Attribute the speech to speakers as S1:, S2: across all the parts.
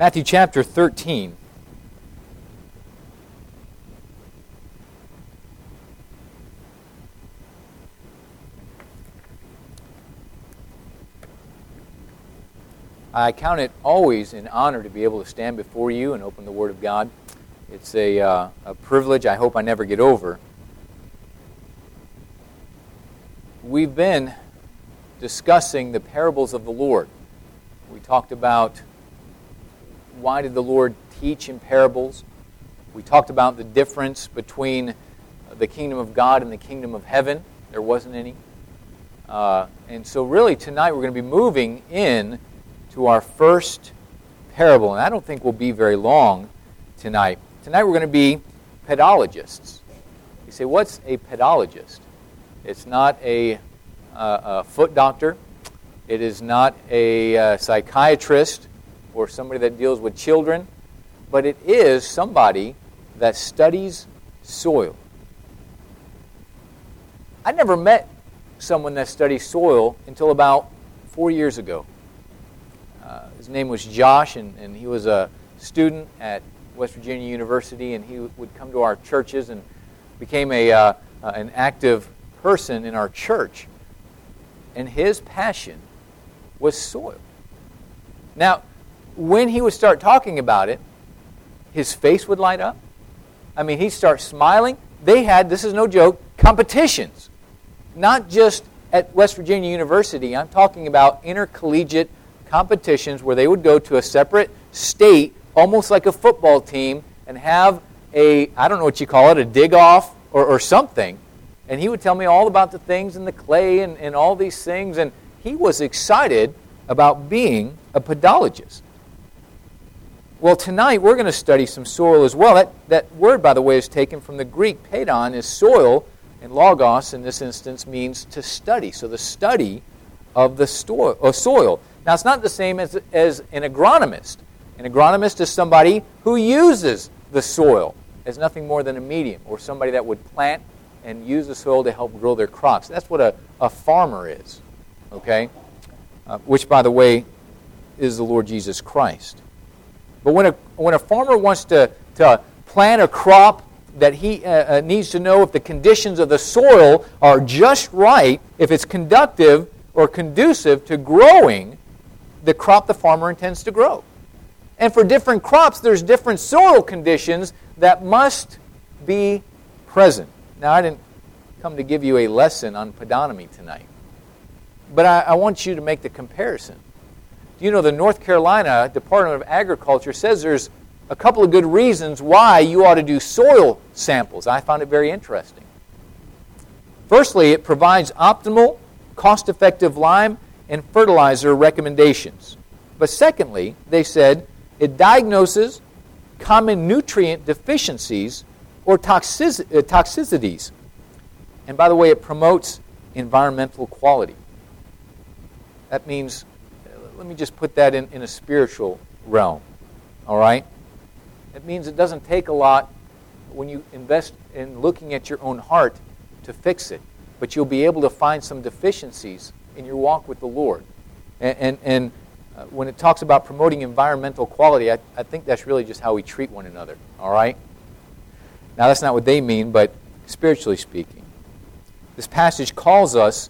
S1: Matthew chapter 13. I count it always an honor to be able to stand before you and open the Word of God. It's a privilege I hope I never get over. We've been discussing the parables of the Lord. We talked about why did the Lord teach in parables. We talked about the difference between the kingdom of God and the kingdom of heaven. There wasn't any. And so really tonight we're going to be moving in to our first parable. And I don't think we'll be very long tonight. Tonight we're going to be pedologists. You say, what's a pedologist? It's not a foot doctor. It is not a psychiatrist or somebody that deals with children. But it is somebody that studies soil. I never met someone that studies soil until about 4 years ago. His name was Josh, and he was a student at West Virginia University, and he would come to our churches and became an active person in our church. And his passion was soil. Now, when he would start talking about it, his face would light up. I mean, he'd start smiling. They had, this is no joke, competitions. Not just at West Virginia University. I'm talking about intercollegiate competitions where they would go to a separate state, almost like a football team, and have I don't know what you call it, a dig-off or something. And he would tell me all about the things in the clay and all these things. And he was excited about being a pedologist. Well, tonight we're going to study some soil as well. That word, by the way, is taken from the Greek. Pedon is soil, and logos in this instance means to study. So the study of the soil. Now, it's not the same as an agronomist. An agronomist is somebody who uses the soil as nothing more than a medium, or somebody that would plant and use the soil to help grow their crops. That's what a farmer is, okay? Which, by the way, is the Lord Jesus Christ. But when a farmer wants to plant a crop that he needs to know if the conditions of the soil are just right, if it's conductive or conducive to growing the crop the farmer intends to grow. And for different crops, there's different soil conditions that must be present. Now, I didn't come to give you a lesson on pedonomy tonight, but I want you to make the comparison. Do you know the North Carolina Department of Agriculture says there's a couple of good reasons why you ought to do soil samples. I found it very interesting. Firstly, it provides optimal, cost-effective lime and fertilizer recommendations. But secondly, they said, it diagnoses common nutrient deficiencies or toxicities. And by the way, it promotes environmental quality. That means, let me just put that in a spiritual realm, all right? It means it doesn't take a lot when you invest in looking at your own heart to fix it, but you'll be able to find some deficiencies in your walk with the Lord. And when it talks about promoting environmental quality, I think that's really just how we treat one another, all right? Now, that's not what they mean, but spiritually speaking. This passage calls us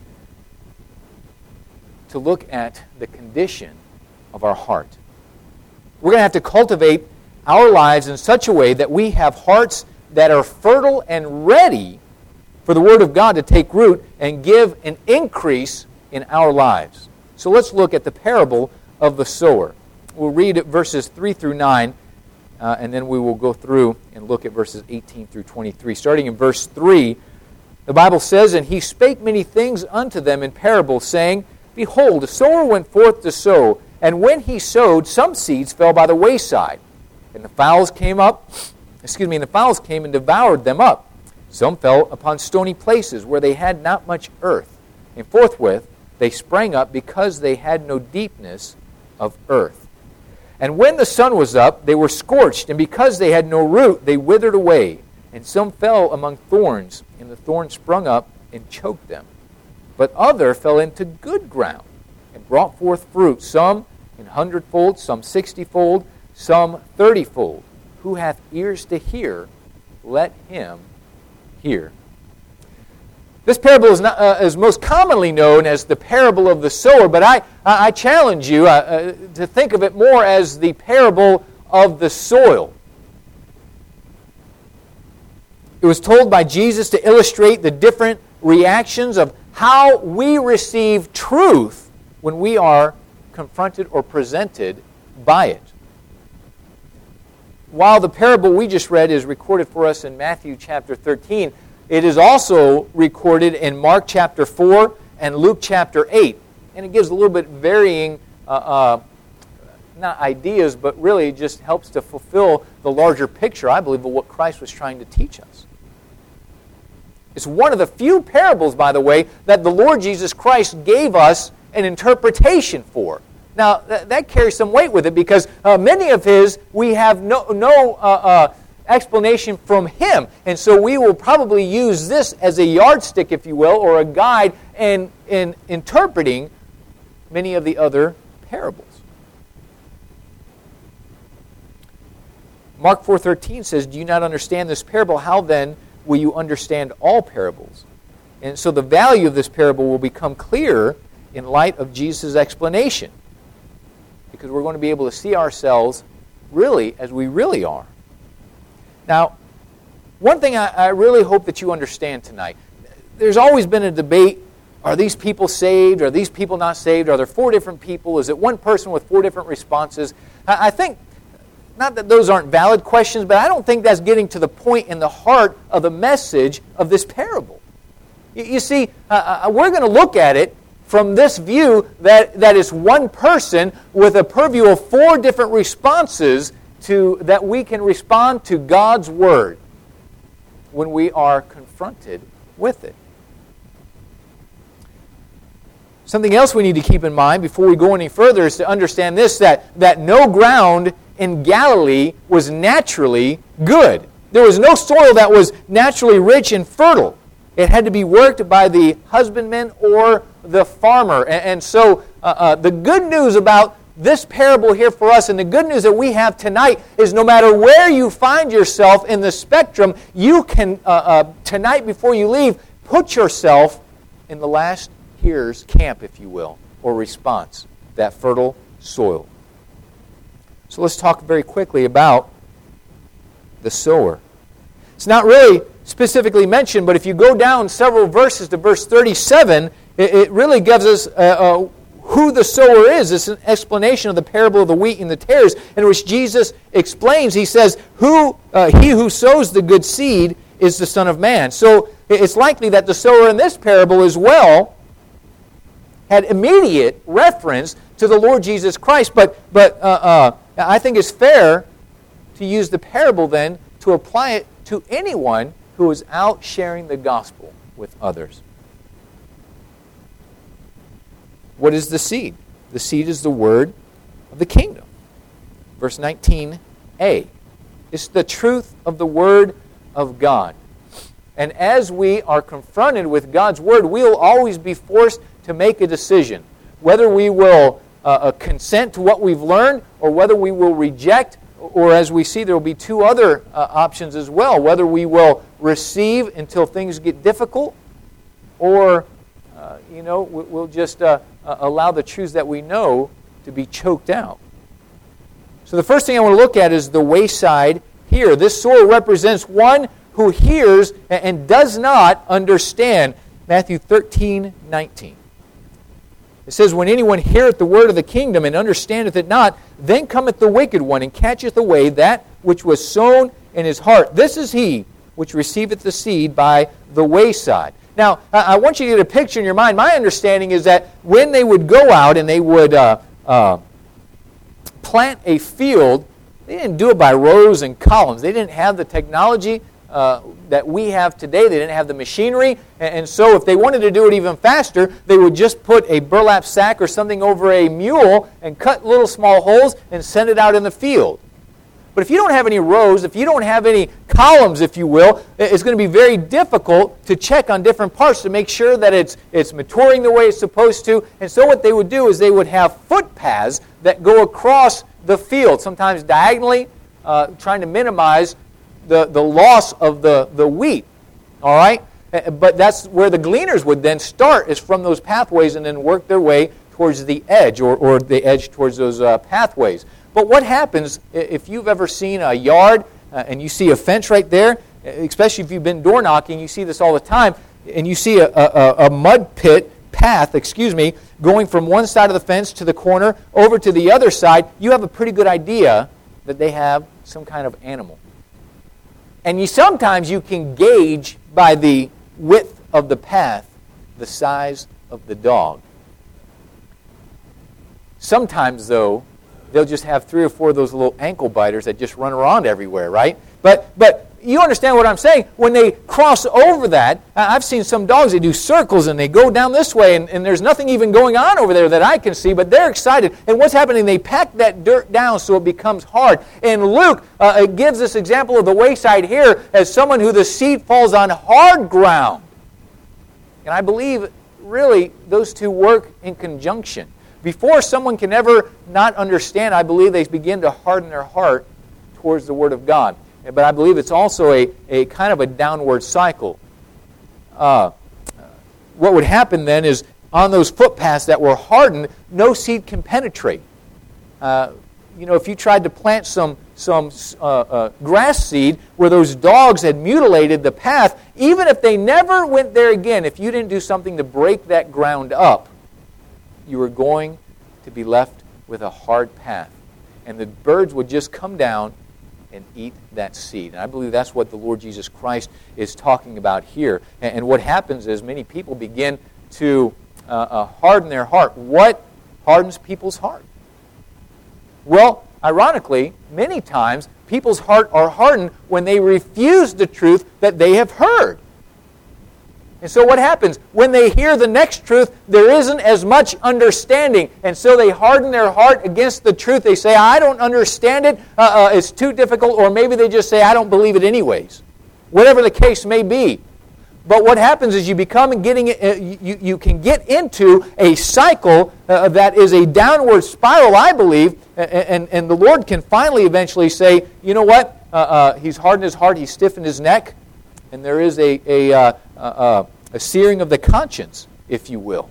S1: to look at the condition of our heart. We're going to have to cultivate our lives in such a way that we have hearts that are fertile and ready for the Word of God to take root and give an increase in our lives. So let's look at the parable of the sower. We'll read verses 3 through 9, and then we will go through and look at verses 18 through 23. Starting in verse 3, the Bible says, "And he spake many things unto them in parables, saying, Behold, the sower went forth to sow, and when he sowed, some seeds fell by the wayside, and the fowls came and devoured them up. Some fell upon stony places where they had not much earth, and forthwith they sprang up because they had no deepness of earth. And when the sun was up, they were scorched, and because they had no root, they withered away. And some fell among thorns, and the thorns sprung up and choked them. But other fell into good ground, and brought forth fruit, some in 100-fold, some 60-fold, some 30-fold. Who hath ears to hear, let him hear. This parable is most commonly known as the parable of the sower, but I challenge you to think of it more as the parable of the soil. It was told by Jesus to illustrate the different reactions of how we receive truth when we are confronted or presented by it. While the parable we just read is recorded for us in Matthew chapter 13, it is also recorded in Mark chapter 4 and Luke chapter 8. And it gives a little bit varying, not ideas, but really just helps to fulfill the larger picture, I believe, of what Christ was trying to teach us. It's one of the few parables, by the way, that the Lord Jesus Christ gave us an interpretation for. Now, that carries some weight with it because many of His, we have no explanation from Him. And so we will probably use this as a yardstick, if you will, or a guide in interpreting many of the other parables. Mark 4:13 says, "Do you not understand this parable? How then will you understand all parables?" And so the value of this parable will become clearer in light of Jesus' explanation, because we're going to be able to see ourselves really as we really are. Now, one thing I really hope that you understand tonight, there's always been a debate, are these people saved? Are these people not saved? Are there 4 different people? Is it one person with 4 different responses? I think, not that those aren't valid questions, but I don't think that's getting to the point in the heart of the message of this parable. You see, we're going to look at it from this view that is one person with a purview of 4 different responses that we can respond to God's Word when we are confronted with it. Something else we need to keep in mind before we go any further is to understand this, that no ground in Galilee was naturally good. There was no soil that was naturally rich and fertile. It had to be worked by the husbandman or the farmer. And so the good news about this parable here for us, and the good news that we have tonight, is no matter where you find yourself in the spectrum, you can, tonight before you leave, put yourself in the last hearer's camp, if you will, or response, that fertile soil. So let's talk very quickly about the sower. It's not really specifically mentioned, but if you go down several verses to verse 37, it really gives us who the sower is. It's an explanation of the parable of the wheat and the tares, in which Jesus explains. He says, he who sows the good seed is the Son of Man. So it's likely that the sower in this parable as well had immediate reference to the Lord Jesus Christ. But I think it's fair to use the parable then to apply it to anyone who is out sharing the gospel with others. What is the seed? The seed is the word of the kingdom. Verse 19a. It's the truth of the word of God. And as we are confronted with God's word, we will always be forced to make a decision. Whether we will consent to what we've learned, or whether we will reject, or as we see there will be 2 other options as well. Whether we will receive until things get difficult, or we'll just allow the truths that we know to be choked out. So the first thing I want to look at is the wayside here. This soil represents one who hears and does not understand. Matthew 13:19. It says, "When anyone heareth the word of the kingdom and understandeth it not, then cometh the wicked one and catcheth away that which was sown in his heart. This is he which receiveth the seed by the wayside." Now, I want you to get a picture in your mind. My understanding is that when they would go out and they would plant a field, they didn't do it by rows and columns. They didn't have the technology that we have today. They didn't have the machinery. And so if they wanted to do it even faster, they would just put a burlap sack or something over a mule and cut little small holes and send it out in the field. But if you don't have any rows, if you don't have any columns, if you will, it's going to be very difficult to check on different parts to make sure that it's maturing the way it's supposed to. And so what they would do is they would have footpaths that go across the field, sometimes diagonally, trying to minimize the loss of the wheat. All right? But that's where the gleaners would then start, is from those pathways and then work their way towards the edge, or the edge towards those pathways. But what happens if you've ever seen a yard and you see a fence right there, especially if you've been door knocking, you see this all the time, and you see a mud pit path, going from one side of the fence to the corner over to the other side, you have a pretty good idea that they have some kind of animal. And sometimes you can gauge by the width of the path the size of the dog. Sometimes, though, they'll just have 3 or 4 of those little ankle biters that just run around everywhere, right? But you understand what I'm saying? When they cross over that, I've seen some dogs, they do circles and they go down this way, and there's nothing even going on over there that I can see, but they're excited. And what's happening? They pack that dirt down so it becomes hard. And Luke gives this example of the wayside here as someone who the seed falls on hard ground. And I believe, really, those two work in conjunction. Before someone can ever not understand, I believe they begin to harden their heart towards the Word of God. But I believe it's also a kind of a downward cycle. What would happen then is on those footpaths that were hardened, no seed can penetrate. If you tried to plant some grass seed where those dogs had mutilated the path, even if they never went there again, if you didn't do something to break that ground up, you were going to be left with a hard path. And the birds would just come down and eat that seed. And I believe that's what the Lord Jesus Christ is talking about here. And what happens is many people begin to harden their heart. What hardens people's heart? Well, ironically, many times people's heart are hardened when they refuse the truth that they have heard. And so what happens? When they hear the next truth, there isn't as much understanding. And so they harden their heart against the truth. They say, I don't understand it. It's too difficult. Or maybe they just say, I don't believe it anyways. Whatever the case may be. But what happens is you can get into a cycle that is a downward spiral, I believe. And the Lord can finally eventually say, you know what? He's hardened his heart. He's stiffened his neck. And there is a searing of the conscience, if you will.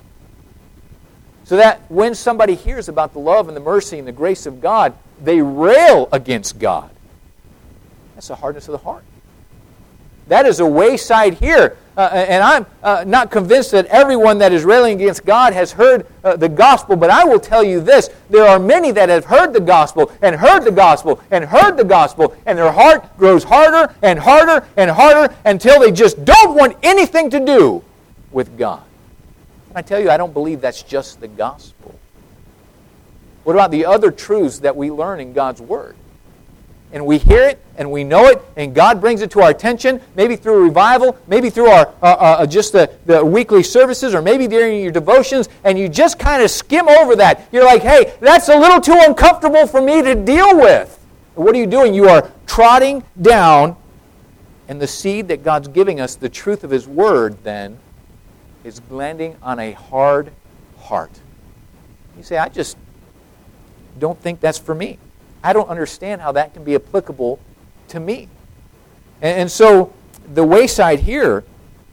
S1: So that when somebody hears about the love and the mercy and the grace of God, they rail against God. That's a hardness of the heart. That is a wayside here. And I'm not convinced that everyone that is railing against God has heard the gospel, but I will tell you this. There are many that have heard the gospel and heard the gospel and heard the gospel, and their heart grows harder and harder and harder until they just don't want anything to do with God. And I tell you, I don't believe that's just the gospel. What about the other truths that we learn in God's Word? And we hear it, and we know it, and God brings it to our attention, maybe through a revival, maybe through our just the weekly services, or maybe during your devotions, and you just kind of skim over that. You're like, hey, that's a little too uncomfortable for me to deal with. And what are you doing? You are trotting down, and the seed that God's giving us, the truth of His Word, then, is landing on a hard heart. You say, I just don't think that's for me. I don't understand how that can be applicable to me. And so the wayside here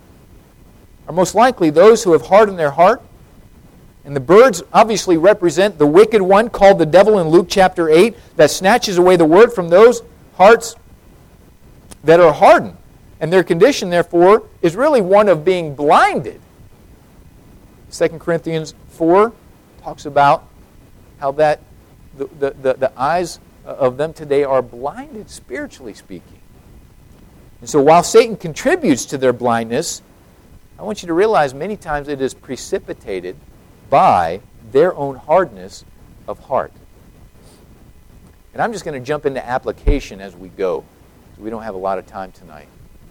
S1: are most likely those who have hardened their heart. And the birds obviously represent the wicked one called the devil in Luke chapter 8 that snatches away the word from those hearts that are hardened. And their condition, therefore, is really one of being blinded. 2 Corinthians 4 talks about how that the eyes of them today are blinded, spiritually speaking. And so while Satan contributes to their blindness, I want you to realize many times it is precipitated by their own hardness of heart. And I'm just going to jump into application as we go. We don't have a lot of time tonight.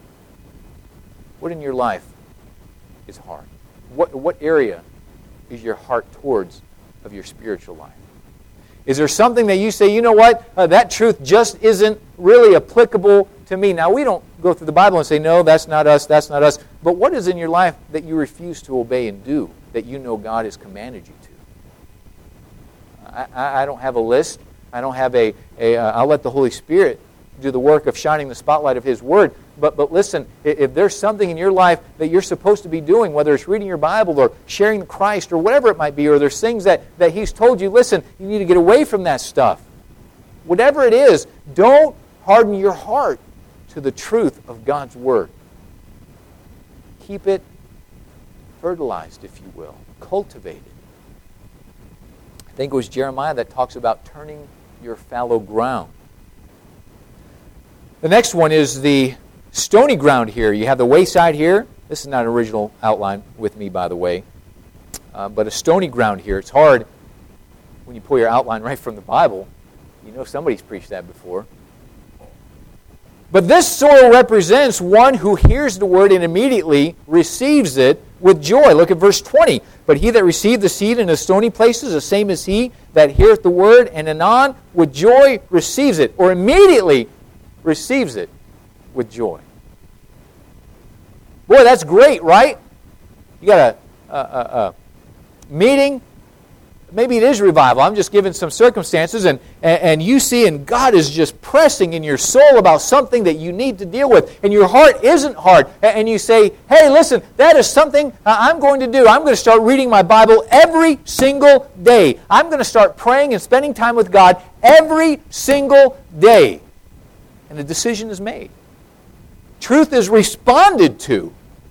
S1: What in your life is hard? What area is your heart towards of your spiritual life? Is there something that you say, you know what, that truth just isn't really applicable to me? Now, we don't go through the Bible and say, no, that's not us, that's not us. But what is in your life that you refuse to obey and do that you know God has commanded you to? I don't have a list, I don't have I'll let the Holy Spirit do the work of shining the spotlight of His Word. But listen, if there's something in your life that you're supposed to be doing, whether it's reading your Bible or sharing Christ or whatever it might be, or there's things that He's told you, listen, you need to get away from that stuff. Whatever it is, don't harden your heart to the truth of God's Word. Keep it fertilized, if you will. Cultivate it. I think it was Jeremiah that talks about turning your fallow ground. The next one is the stony ground here. You have the wayside here. This is not an original outline with me, by the way. But a stony ground here. It's hard when you pull your outline right from the Bible. You know somebody's preached that before. But this soil represents one who hears the word and immediately receives it with joy. Look at verse 20. But he that received the seed in the stony places, the same as he that heareth the word, and anon with joy receives it, or immediately receives it with joy. Boy, that's great, right? You got a meeting. Maybe it is revival. I'm just giving some circumstances, and you see, and God is just pressing in your soul about something that you need to deal with, and your heart isn't hard, and you say, hey, listen, that is something I'm going to do. I'm going to start reading my Bible every single day. I'm going to start praying and spending time with God every single day. And the decision is made. Truth is responded to.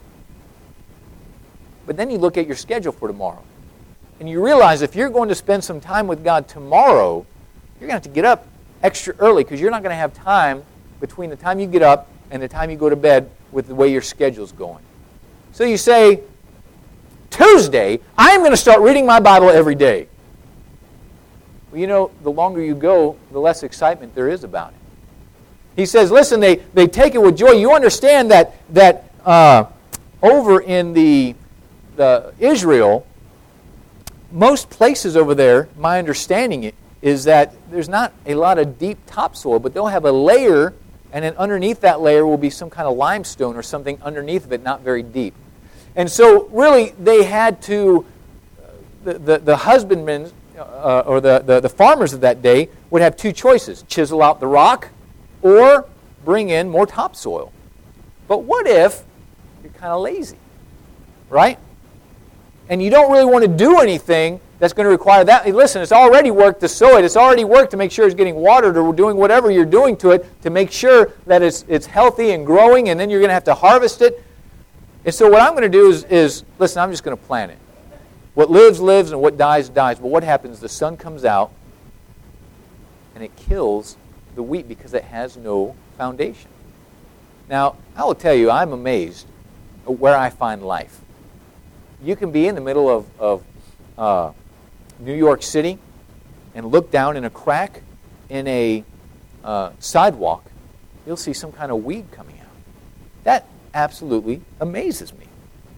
S1: But then you look at your schedule for tomorrow. And you realize if you're going to spend some time with God tomorrow, you're going to have to get up extra early because you're not going to have time between the time you get up and the time you go to bed with the way your schedule's going. So you say, Tuesday, I'm going to start reading my Bible every day. Well, you know, the longer you go, the less excitement there is about it. He says, listen, they take it with joy. You understand that over in the Israel, most places over there, my understanding is that there's not a lot of deep topsoil, but they'll have a layer, and then underneath that layer will be some kind of limestone or something underneath of it, not very deep. And so really they had to, the husbandmen or the farmers of that day would have two choices: chisel out the rock or bring in more topsoil. But what if you're kind of lazy, right? And you don't really want to do anything that's going to require that. Listen, it's already worked to sow it. It's already worked to make sure it's getting watered or doing whatever you're doing to it to make sure that it's healthy and growing, and then you're going to have to harvest it. And so what I'm going to do is listen, I'm just going to plant it. What lives, lives, and what dies, dies. But what happens? The sun comes out, and it kills the wheat because it has no foundation. Now, I will tell you, I'm amazed at where I find life. You can be in the middle of New York City and look down in a crack in a sidewalk. You'll see some kind of weed coming out. That absolutely amazes me.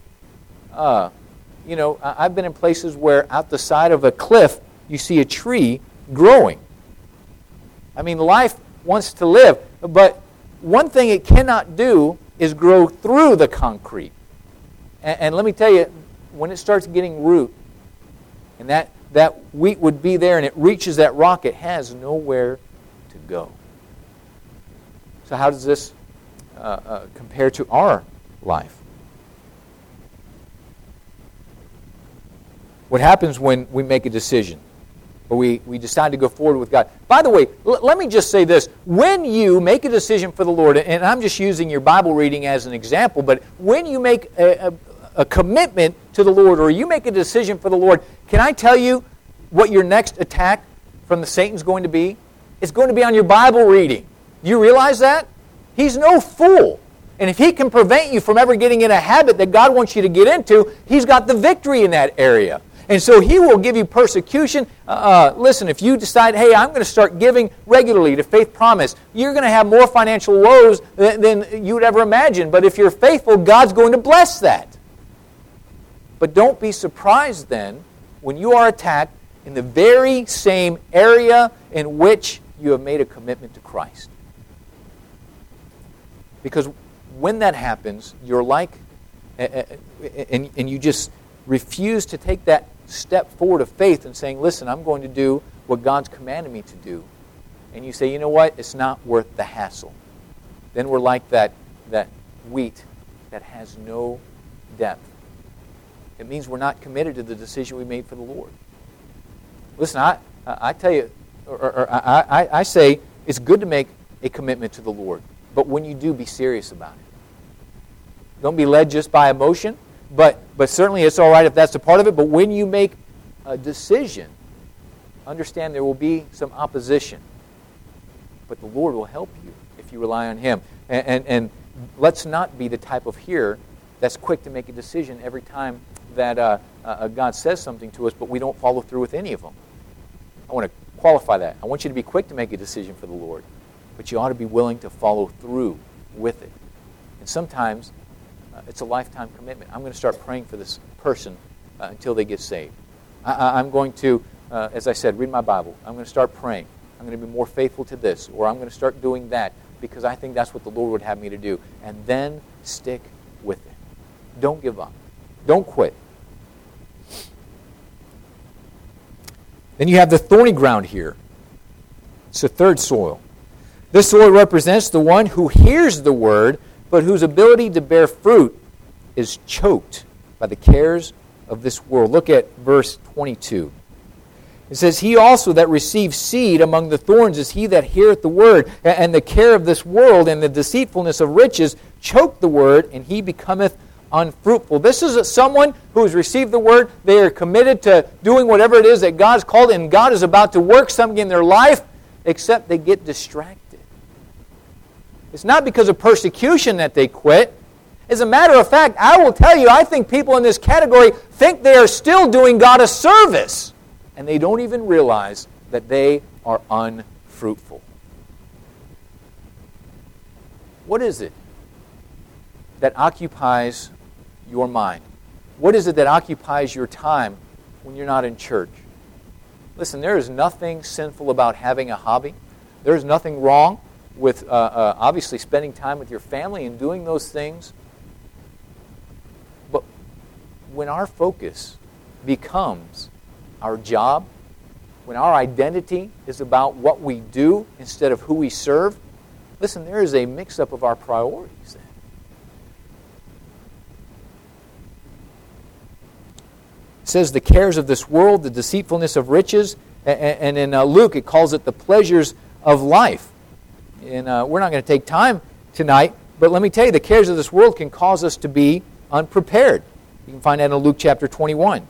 S1: I've been in places where out the side of a cliff you see a tree growing. I mean, life wants to live, but one thing it cannot do is grow through the concrete. And let me tell you, when it starts getting root, and that wheat would be there and it reaches that rock, it has nowhere to go. So how does this compare to our life? What happens when we make a decision or we decide to go forward with God? By the way, let me just say this. When you make a decision for the Lord, and I'm just using your Bible reading as an example, but when you make a commitment to the Lord, or you make a decision for the Lord, can I tell you what your next attack from the Satan's going to be? It's going to be on your Bible reading. Do you realize that? He's no fool. And if he can prevent you from ever getting in a habit that God wants you to get into, he's got the victory in that area. And so he will give you persecution. Listen, if you decide, hey, I'm going to start giving regularly to Faith Promise, you're going to have more financial woes than you would ever imagine. But if you're faithful, God's going to bless that. But don't be surprised then when you are attacked in the very same area in which you have made a commitment to Christ. Because when that happens, you're like, and you just refuse to take that step forward of faith and saying, listen, I'm going to do what God's commanded me to do, and you say, you know what, it's not worth the hassle, then we're like that wheat that has no depth. It means we're not committed to the decision we made for the Lord. Listen, I tell you, I say it's good to make a commitment to the Lord, but when you do, be serious about it. Don't be led just by emotion, but certainly it's all right if that's a part of it, but when you make a decision, understand there will be some opposition, but the Lord will help you if you rely on Him. And let's not be the type of hearer that's quick to make a decision every time that God says something to us, but we don't follow through with any of them. I want to qualify that. I want you to be quick to make a decision for the Lord, but you ought to be willing to follow through with it. And sometimes it's a lifetime commitment. I'm going to start praying for this person until they get saved. I'm going to, as I said, read my Bible. I'm going to start praying. I'm going to be more faithful to this, or I'm going to start doing that because I think that's what the Lord would have me to do. And then stick with it. Don't give up. Don't quit. Then you have the thorny ground here. It's the third soil. This soil represents the one who hears the word, but whose ability to bear fruit is choked by the cares of this world. Look at verse 22. It says, He also that receives seed among the thorns is he that heareth the word, and the care of this world and the deceitfulness of riches choke the word, and he becometh unfruitful. This is someone who has received the word. They are committed to doing whatever it is that God's called, and God is about to work something in their life, except they get distracted. It's not because of persecution that they quit. As a matter of fact, I will tell you, I think people in this category think they are still doing God a service, and they don't even realize that they are unfruitful. What is it that occupies your mind? What is it that occupies your time when you're not in church? Listen, there is nothing sinful about having a hobby. There is nothing wrong with obviously spending time with your family and doing those things. But when our focus becomes our job, when our identity is about what we do instead of who we serve, listen, there is a mix-up of our priorities then. It says the cares of this world, the deceitfulness of riches, and in Luke it calls it the pleasures of life. And we're not going to take time tonight, but let me tell you, the cares of this world can cause us to be unprepared. You can find that in Luke chapter 21.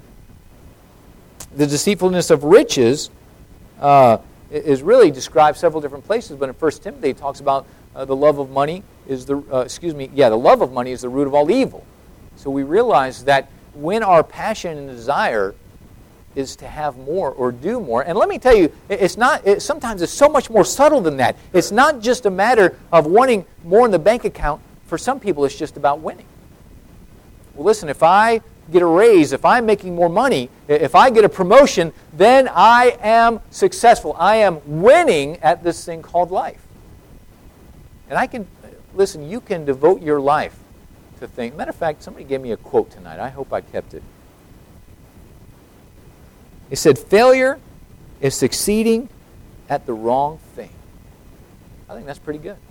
S1: The deceitfulness of riches is really described several different places, but in 1 Timothy it talks about the love of money is the love of money is the root of all evil. So we realize that when our passion and desire is to have more or do more, and let me tell you, sometimes it's so much more subtle than that. It's not just a matter of wanting more in the bank account. For some people, it's just about winning. Well, listen, if I get a raise, if I'm making more money, if I get a promotion, then I am successful. I am winning at this thing called life. And you can devote your life to things. Matter of fact, somebody gave me a quote tonight. I hope I kept it. It said, failure is succeeding at the wrong thing. I think that's pretty good.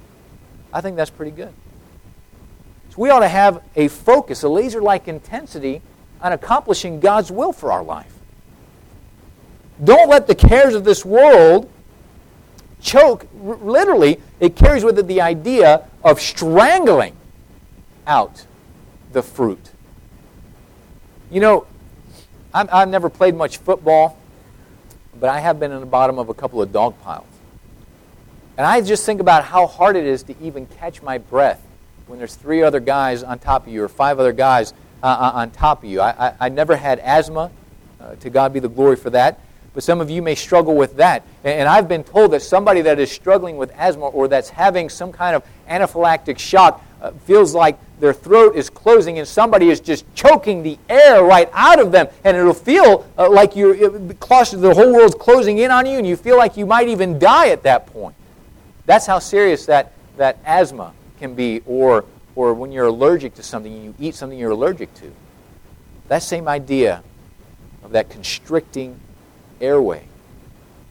S1: So we ought to have a focus, a laser-like intensity on accomplishing God's will for our life. Don't let the cares of this world choke. Literally, it carries with it the idea of strangling out the fruit. You know, I've never played much football, but I have been in the bottom of a couple of dog piles. And I just think about how hard it is to even catch my breath when there's 3 other guys on top of you or 5 other guys on top of you. I never had asthma. To God be the glory for that. But some of you may struggle with that. And I've been told that somebody that is struggling with asthma or that's having some kind of anaphylactic shock feels like their throat is closing and somebody is just choking the air right out of them. And it'll feel like the whole world's closing in on you and you feel like you might even die at that point. That's how serious that asthma can be, or when you're allergic to something and you eat something you're allergic to. That same idea of that constricting airway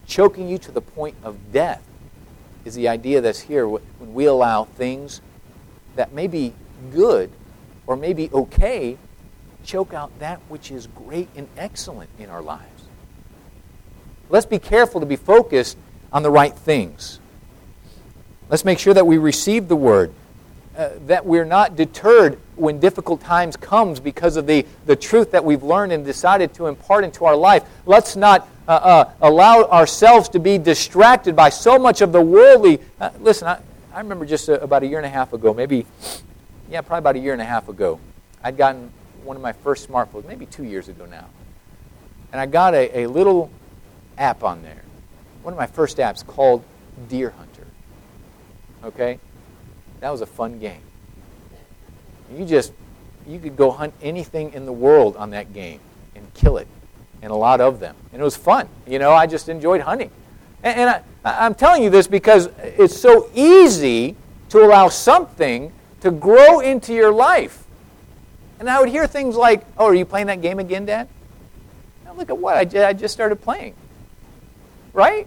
S1: choking you to the point of death, is the idea that's here when we allow things that may be good or may be okay choke out that which is great and excellent in our lives. Let's be careful to be focused on the right things. Let's make sure that we receive the Word, that we're not deterred when difficult times comes because of the truth that we've learned and decided to impart into our life. Let's not allow ourselves to be distracted by so much of the worldly. Listen, I remember just about a year and a half ago, probably about a year and a half ago, I'd gotten one of my first smartphones, maybe 2 years ago now. And I got a little app on there, one of my first apps called Deer Hunter. Okay? That was a fun game. You could go hunt anything in the world on that game and kill it, and a lot of them. And it was fun. I just enjoyed hunting. And I'm telling you this because it's so easy to allow something to grow into your life. And I would hear things like, "Oh, are you playing that game again, Dad?" Now look at what I just started playing. Right?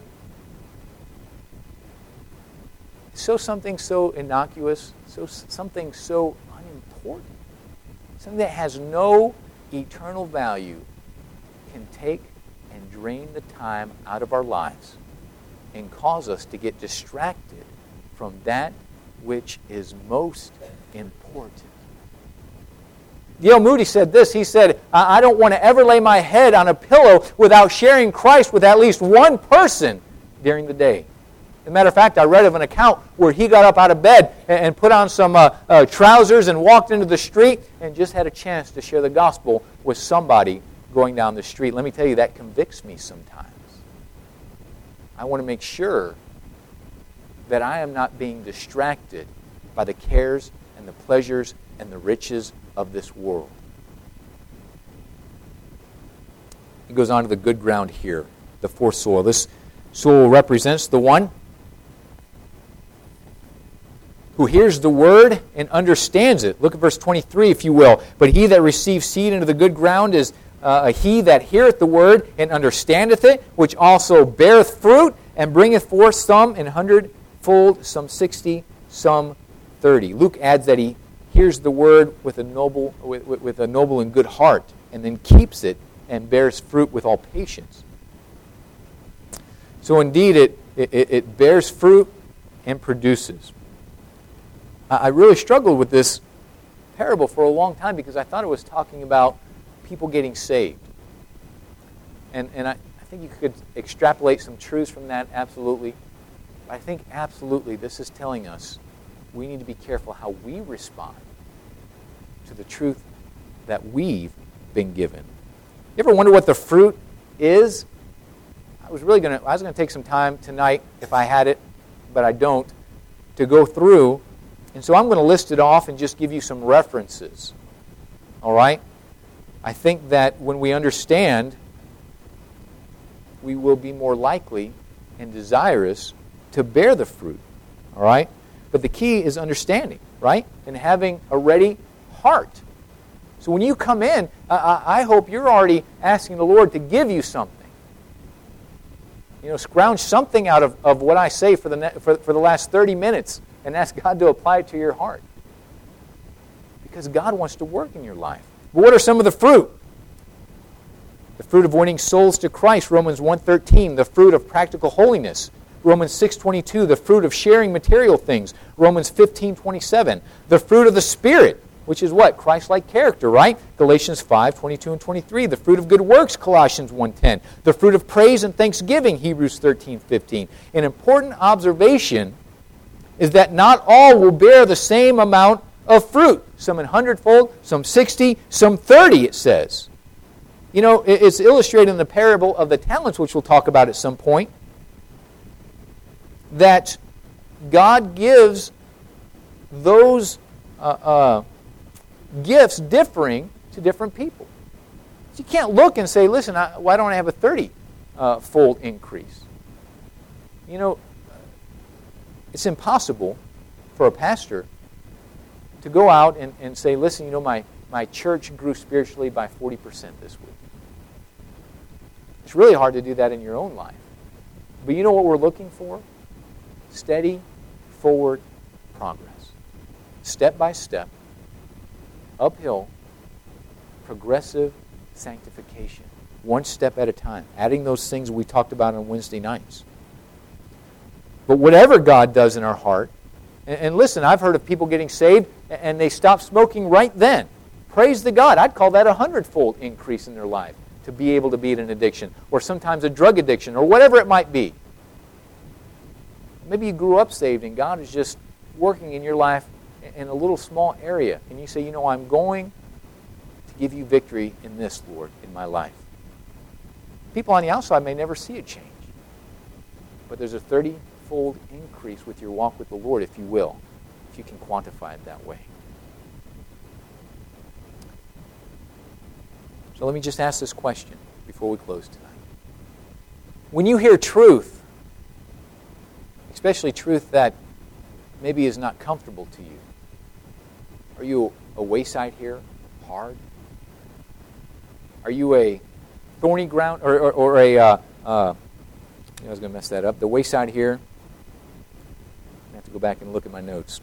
S1: Something so innocuous, something so unimportant, something that has no eternal value can take and drain the time out of our lives and cause us to get distracted from that which is most important. D.L. Moody said this. He said, "I don't want to ever lay my head on a pillow without sharing Christ with at least one person during the day." As a matter of fact, I read of an account where he got up out of bed and put on some trousers and walked into the street and just had a chance to share the gospel with somebody going down the street. Let me tell you, that convicts me sometimes. I want to make sure that I am not being distracted by the cares and the pleasures and the riches of this world. He goes on to the good ground here, the fourth soil. This soil represents the one who hears the word and understands it. Look at verse 23, if you will. "But he that receives seed into the good ground is he that heareth the word and understandeth it, which also beareth fruit and bringeth forth some an 100-fold, some 60, some 30. Luke adds that he hears the word with a noble and good heart, and then keeps it and bears fruit with all patience. So indeed, it bears fruit and produces. I really struggled with this parable for a long time because I thought it was talking about people getting saved. And I think you could extrapolate some truths from that, absolutely. But I think absolutely this is telling us we need to be careful how we respond to the truth that we've been given. You ever wonder what the fruit is? I was going to take some time tonight, if I had it, but I don't, to go through. And so I'm going to list it off and just give you some references. All right? I think that when we understand, we will be more likely and desirous to bear the fruit. All right? But the key is understanding, right? And having a ready heart. So when you come in, I hope you're already asking the Lord to give you something. Scrounge something out of what I say for the last 30 minutes and ask God to apply it to your heart. Because God wants to work in your life. But what are some of the fruit? The fruit of winning souls to Christ, Romans 1:13. The fruit of practical holiness, Romans 6:22. The fruit of sharing material things, Romans 15:27. The fruit of the Spirit, which is what? Christ-like character, right? Galatians 5:22 and 23. The fruit of good works, Colossians 1:10. The fruit of praise and thanksgiving, Hebrews 13:15. An important observation is that not all will bear the same amount of fruit. Some 100-fold, some 60, some 30, it says. It's illustrated in the parable of the talents, which we'll talk about at some point, that God gives those gifts differing to different people. So you can't look and say, listen, why don't I have a 30-fold increase? It's impossible for a pastor to go out and say, listen, my church grew spiritually by 40% this week. It's really hard to do that in your own life. But you know what we're looking for? Steady, forward progress. Step by step, uphill, progressive sanctification. One step at a time. Adding those things we talked about on Wednesday nights. But whatever God does in our heart, and listen, I've heard of people getting saved and they stop smoking right then. Praise the God. I'd call that 100-fold increase in their life to be able to beat an addiction, or sometimes a drug addiction, or whatever it might be. Maybe you grew up saved and God is just working in your life in a little small area. And you say, you know, I'm going to give you victory in this, Lord, in my life. People on the outside may never see a change. But there's a 30-fold increase with your walk with the Lord, if you will, if you can quantify it that way. So let me just ask this question before we close tonight. When you hear truth, especially truth that maybe is not comfortable to you, are you a wayside here, hard? Are you a thorny ground, or a, I was going to mess that up, the wayside here? I have to go back and look at my notes.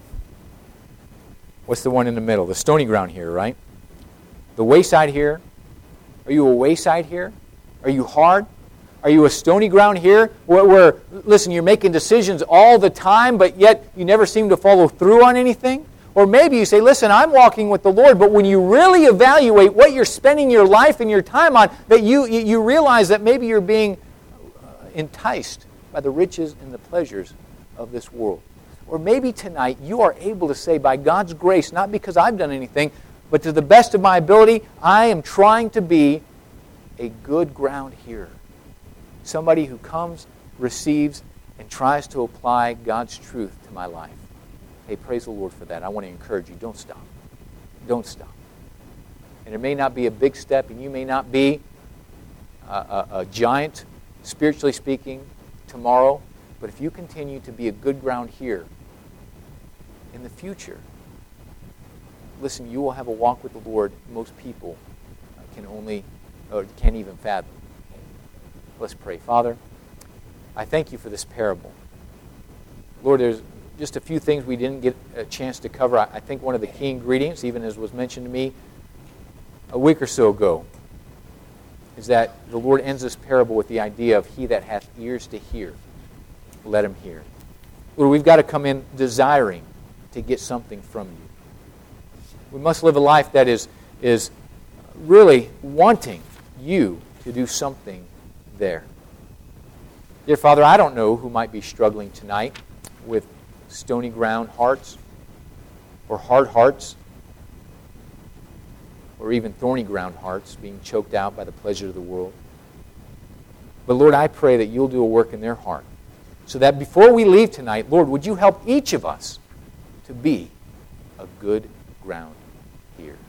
S1: What's the one in the middle? The stony ground here, right? The wayside here. Are you a wayside here? Are you hard? Are you a stony ground here where, listen, you're making decisions all the time, but yet you never seem to follow through on anything? Or maybe you say, listen, I'm walking with the Lord, but when you really evaluate what you're spending your life and your time on, that you realize that maybe you're being enticed by the riches and the pleasures of this world. Or maybe tonight you are able to say, by God's grace, not because I've done anything, but to the best of my ability, I am trying to be a good ground here. Somebody who comes, receives, and tries to apply God's truth to my life. Hey, praise the Lord for that. I want to encourage you. Don't stop. Don't stop. And it may not be a big step, and you may not be a giant, spiritually speaking, tomorrow, but if you continue to be a good ground here, in the future, listen, you will have a walk with the Lord most people can't even fathom. Let's pray. Father, I thank you for this parable. Lord, there's just a few things we didn't get a chance to cover. I think one of the key ingredients, even as was mentioned to me a week or so ago, is that the Lord ends this parable with the idea of he that hath ears to hear, let him hear. Lord, we've got to come in desiring to get something from you. We must live a life that is really wanting you to do something there. Dear Father, I don't know who might be struggling tonight with stony ground hearts, or hard hearts, or even thorny ground hearts being choked out by the pleasure of the world. But Lord, I pray that you'll do a work in their heart, so that before we leave tonight, Lord, would you help each of us to be a good ground here.